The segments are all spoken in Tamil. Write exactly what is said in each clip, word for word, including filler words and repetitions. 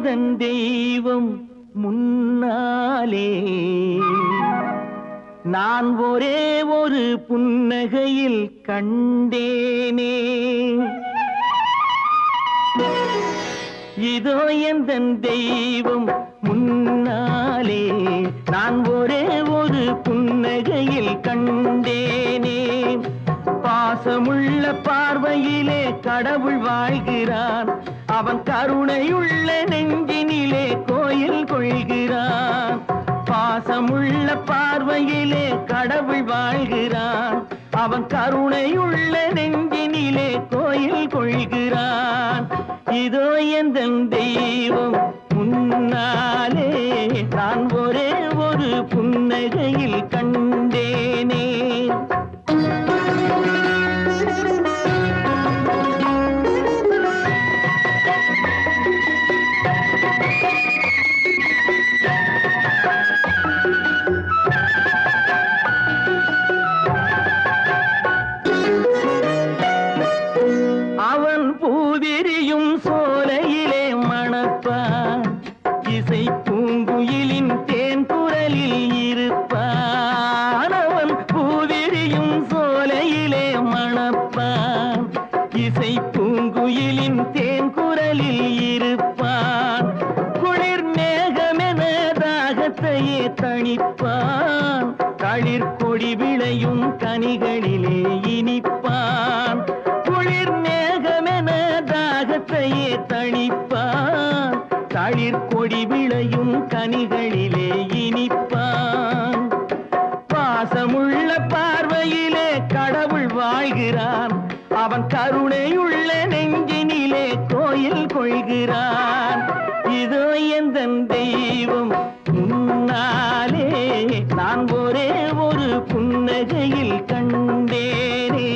எந்தன் தெய்வம் முன்னாலே நான் ஒரே ஒரு புன்னகையில் கண்டேனே. இதோ எந்தன் தெய்வம் முன்னாலே நான் ஒரே ஒரு புன்னகையில் கண்டேனே. பாசமுள்ள பார்வையிலே கடவுள் வாழ்கிறான், அவன் கருணையுள்ள நெஞ்சினிலே கோயில் கொள்கிறான். பாசமுள்ள பார்வையிலே கடவுள் வாழ்கிறான், அவன் கருணையுள்ள நெஞ்சினிலே கோயில் கொள்கிறான். இதோ எந்தன் தெய்வம் முன்னாலே நான் ஒரே ஒரு புன்னகையில் கண்டேனே. அவன் பூவிரியும் சோலையிலே மணப்பான், இசை பூங்குயிலின் தேன் குரலில் இருப்பான். அவன் பூவிரியும் சோலையிலே மணப்பான், இசை பூங்குயிலின் தேன் குரலில் இருப்பான். குளிர் மேகமென தாகத்தையே தணிப்பான், களிர் கொடி விளையும் கனிகளிலே இனிப்பான். குளிர் மேகமென தாகத்தையே தணிப்பான், களிர் கொடி விளையும் கனிகளிலே இனிப்பான். பாசமுள்ள பார்வையிலே கடவுள் வாழ்கிறான், அவன் கருணையுள்ள நெஞ்சினிலே கோயில் கொள்கிறான். இதோ எந்தன் தெய்வம் முன்னாலே நான் ஒரே ஒரு புன்னகையில் கண்டேனே.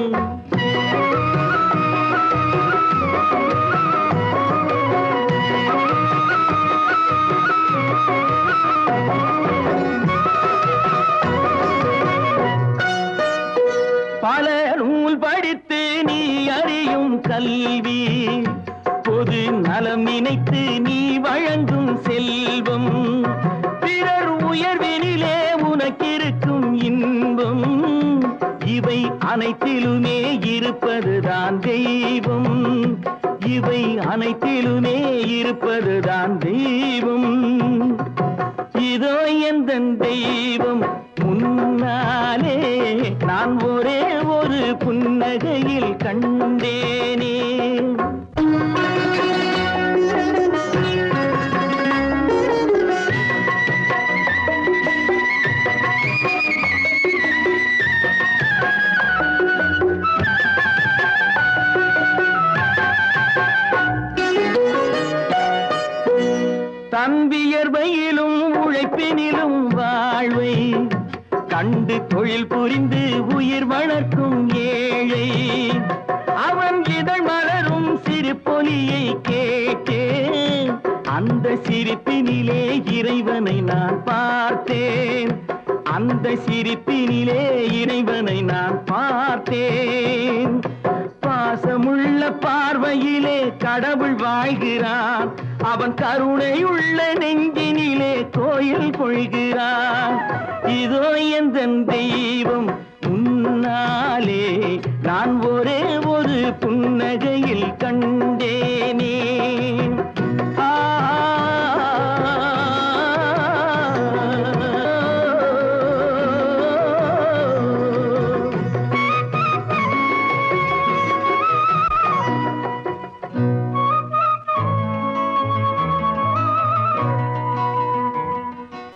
பல நூல் படித்து நீ அறியும் கல்வி, பொது நலம் நினைத்து நீ வழங்கும் செல்வம், பிறர் உயர்வினிலே உனக்கிருக்கும் இன்பம், இவை அனைத்திலுமே இருப்பதுதான் தெய்வம், இவை அனைத்திலுமே இருப்பதுதான் தெய்வம். இதோ எந்தன் தெய்வம் முன்னாலே நான் ஒரே ஒரு புன்னகையில் கண்டேனே. தன்வியர்வையிலும் உழைப்பினிலும் வாழ்வை கண்டு தொழில் புரிந்து உயிர் வளர்க்கும் ஏழை, அவன் இதழ் மலரும் சிரிப்பொலியை கேட்டேன், அந்த சிரிப்பினிலே இறைவனை நான் பார்த்தேன், அந்த சிரிப்பினிலே இறைவனை நான் பார்த்தேன். பாசமுள்ள பார்வையிலே கடவுள் வாழ்கிறான், அவன் கருணையுள்ள நெஞ்சினிலே கோயில் கொள்கிறான். இதோ எந்தன் தெய்வம் முன்னாலே நான் ஒரே ஒரு புன்னகையில் கண்